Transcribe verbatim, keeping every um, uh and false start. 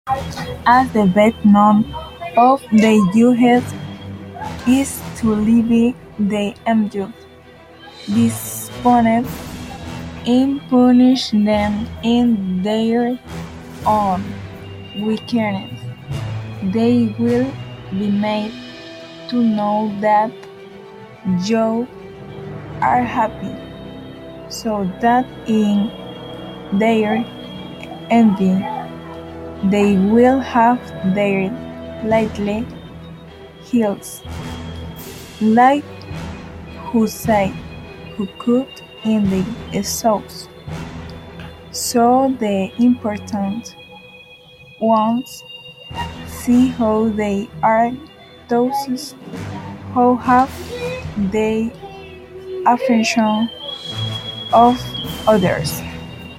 as the best known of the U S is to leave the injured, disappointed, and punish them in their own weakness. They will be made to know that you are happy, so that in their envy they will have their lightly heels, like who say, who cooked in the sauce. So the important ones see how they are those who have the affection of others.